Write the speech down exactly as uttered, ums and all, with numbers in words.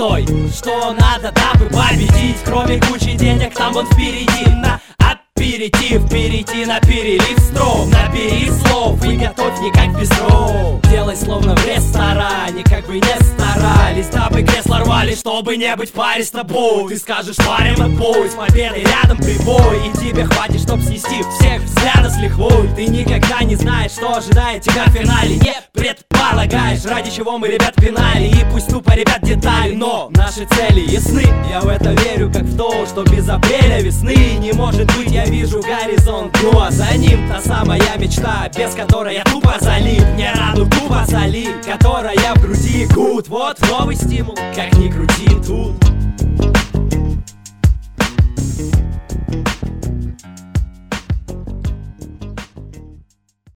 Стой, что надо, дабы победить? Кроме кучи денег там вон впереди на аперитив, перейти на перелив стров, набери слов и готовь не как без дров. Делай словно в ресторане, как бы не старались, дабы кресла рвали, чтобы не быть в паре с тобой. Ты скажешь парень отбой, с победой рядом прибой, и тебе хватит, чтоб снести всех взгляда с лихвой. Ты никогда не знаешь, что ожидает тебя в финале, не предполагаешь, ради чего мы, ребят, пинали. И пусть тупо, ребят, детали, но наши цели ясны. Я в это верю, как в то, что без апреля весны не может быть. Я вижу горизонт, ну а за ним та самая мечта, без которой я тупо залип. Не рану тупо залип, которая в груди гуд. Вот новый стимул, как ни крути тут.